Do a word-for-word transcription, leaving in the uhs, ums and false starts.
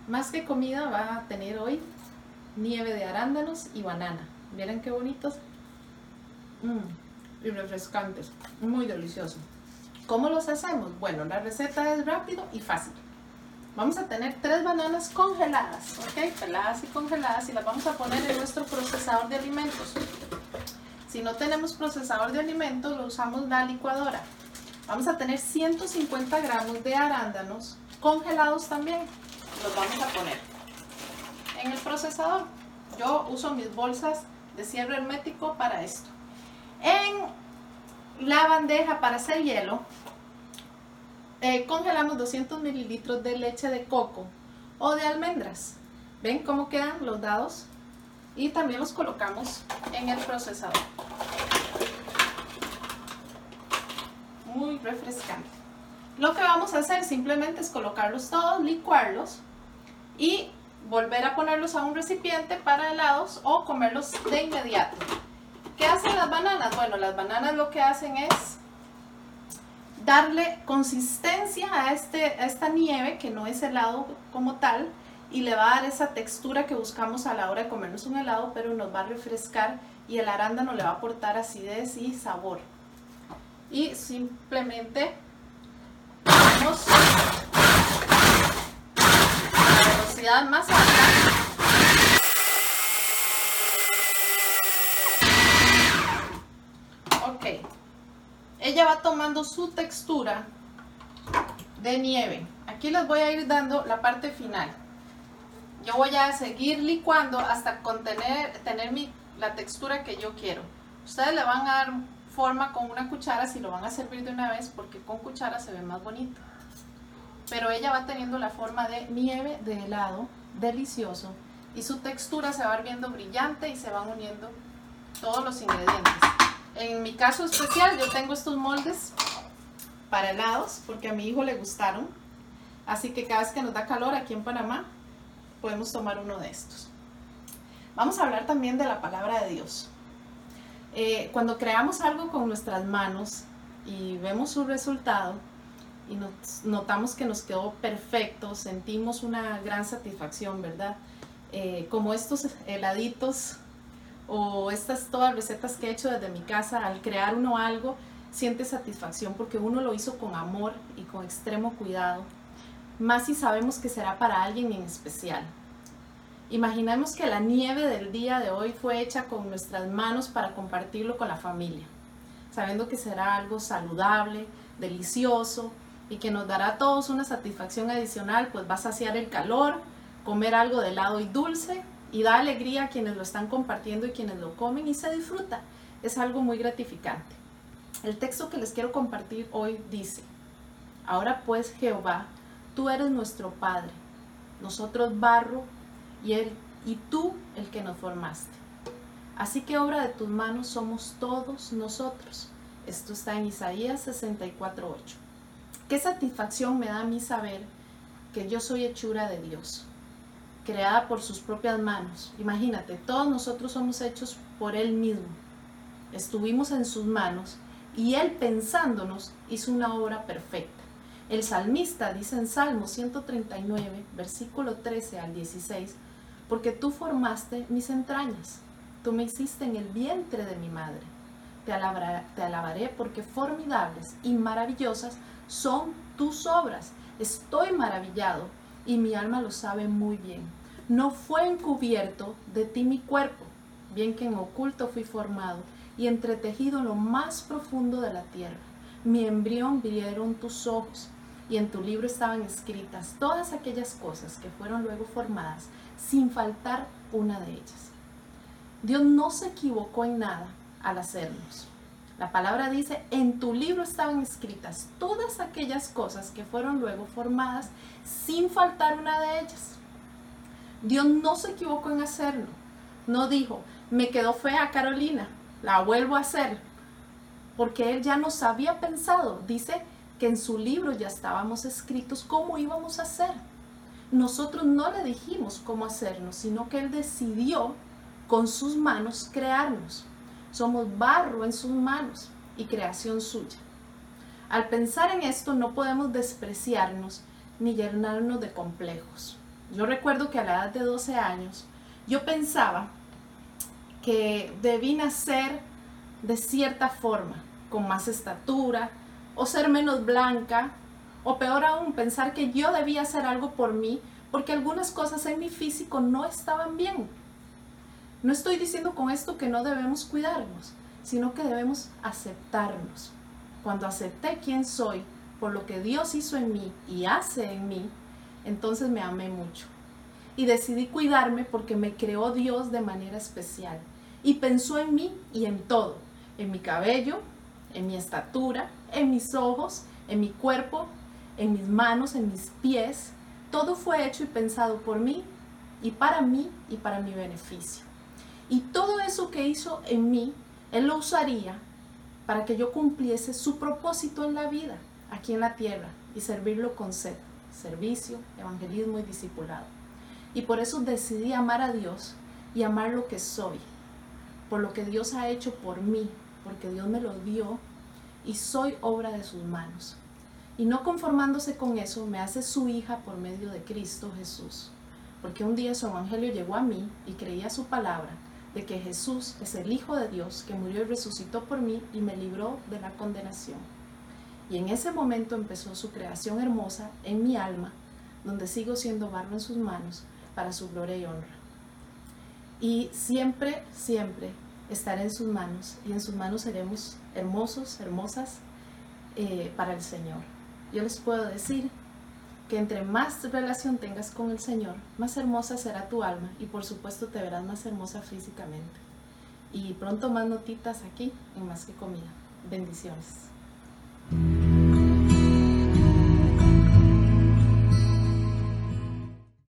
Más que comida va a tener hoy nieve de arándanos y banana. Miren qué bonitos. Mm, y refrescantes. Muy delicioso. ¿Cómo los hacemos? Bueno, la receta es rápido y fácil. Vamos a tener tres bananas congeladas, ¿ok? Peladas y congeladas, y las vamos a poner en nuestro procesador de alimentos. Si no tenemos procesador de alimentos, lo usamos la licuadora. Vamos a tener ciento cincuenta gramos de arándanos congelados también. Los vamos a poner en el procesador. Yo uso mis bolsas de cierre hermético para esto. En la bandeja para hacer hielo, eh, congelamos doscientos mililitros de leche de coco o de almendras. ¿Ven cómo quedan los dados? Y también los colocamos en el procesador. Muy refrescante. Lo que vamos a hacer simplemente es colocarlos todos, licuarlos y volver a ponerlos a un recipiente para helados o comerlos de inmediato. ¿Qué hacen las bananas? Bueno, las bananas lo que hacen es darle consistencia a, este, a esta nieve, que no es helado como tal, y le va a dar esa textura que buscamos a la hora de comernos un helado, pero nos va a refrescar, y el arándano le va a aportar acidez y sabor. Y simplemente vamos a la velocidad más alta. Ok, ella va tomando su textura de nieve. Aquí les voy a ir dando la parte final. Yo voy a seguir licuando hasta contener, tener mi, la textura que yo quiero. Ustedes le van a dar forma con una cuchara si lo van a servir de una vez, porque con cuchara se ve más bonito. Pero ella va teniendo la forma de nieve de helado, delicioso, y su textura se va viendo brillante y se van uniendo todos los ingredientes. En mi caso especial, yo tengo estos moldes para helados porque a mi hijo le gustaron, así que cada vez que nos da calor aquí en Panamá podemos tomar uno de estos. Vamos a hablar también de la palabra de Dios. Eh, cuando creamos algo con nuestras manos y vemos su resultado y nos, notamos que nos quedó perfecto, sentimos una gran satisfacción, ¿verdad? Eh, como estos heladitos o estas todas recetas que he hecho desde mi casa, al crear uno algo, siente satisfacción porque uno lo hizo con amor y con extremo cuidado, más si sabemos que será para alguien en especial. Imaginemos que la nieve del día de hoy fue hecha con nuestras manos para compartirlo con la familia, sabiendo que será algo saludable, delicioso y que nos dará a todos una satisfacción adicional, pues va a saciar el calor, comer algo de helado y dulce, y da alegría a quienes lo están compartiendo y quienes lo comen, y se disfruta. Es algo muy gratificante. El texto que les quiero compartir hoy dice: ahora pues, Jehová, tú eres nuestro Padre, nosotros barro, y, él, y tú el que nos formaste. Así que obra de tus manos somos todos nosotros. Esto está en Isaías sesenta y cuatro, ocho. Qué satisfacción me da a mí saber que yo soy hechura de Dios, creada por sus propias manos. Imagínate, todos nosotros somos hechos por Él mismo. Estuvimos en sus manos y Él, pensándonos, hizo una obra perfecta. El salmista dice en Salmo ciento treinta y nueve, versículo trece al dieciséis, porque tú formaste mis entrañas, tú me hiciste en el vientre de mi madre. Te alabaré, te alabaré porque formidables y maravillosas son tus obras. Estoy maravillado y mi alma lo sabe muy bien. No fue encubierto de ti mi cuerpo, bien que en oculto fui formado y entretejido en lo más profundo de la tierra. Mi embrión vieron tus ojos, y en tu libro estaban escritas todas aquellas cosas que fueron luego formadas, sin faltar una de ellas. Dios no se equivocó en nada al hacernos. La palabra dice: en tu libro estaban escritas todas aquellas cosas que fueron luego formadas, sin faltar una de ellas. Dios no se equivocó en hacerlo. No dijo: me quedó fea Carolina, la vuelvo a hacer, porque Él ya nos había pensado. Dice que en su libro ya estábamos escritos cómo íbamos a hacer. Nosotros no le dijimos cómo hacernos, sino que Él decidió con sus manos crearnos. Somos barro en sus manos y creación suya. Al pensar en esto, no podemos despreciarnos ni llenarnos de complejos. Yo recuerdo que a la edad de doce años yo pensaba que debí nacer de cierta forma, con más estatura, o ser menos blanca, o peor aún, pensar que yo debía hacer algo por mí, porque algunas cosas en mi físico no estaban bien. No estoy diciendo con esto que no debemos cuidarnos, sino que debemos aceptarnos. Cuando acepté quién soy, por lo que Dios hizo en mí y hace en mí, entonces me amé mucho. Y decidí cuidarme porque me creó Dios de manera especial. Y pensó en mí y en todo. En mi cabello, en mi estatura, en mis ojos, en mi cuerpo, en mis manos, en mis pies. Todo fue hecho y pensado por mí y para mí y para mi beneficio. Y todo eso que hizo en mí, Él lo usaría para que yo cumpliese su propósito en la vida, aquí en la tierra, y servirlo con sed, servicio, evangelismo y discipulado. Y por eso decidí amar a Dios y amar lo que soy, por lo que Dios ha hecho por mí, porque Dios me lo dio y soy obra de sus manos. Y no conformándose con eso, me hace su hija por medio de Cristo Jesús, porque un día su evangelio llegó a mí y creía su palabra, de que Jesús es el Hijo de Dios que murió y resucitó por mí y me libró de la condenación. Y en ese momento empezó su creación hermosa en mi alma, donde sigo siendo barro en sus manos para su gloria y honra. Y siempre, siempre estaré en sus manos, y en sus manos seremos hermosos, hermosas eh, para el Señor. Yo les puedo decir que entre más relación tengas con el Señor, más hermosa será tu alma y por supuesto te verás más hermosa físicamente. Y pronto más notitas aquí en Más que Comida. Bendiciones.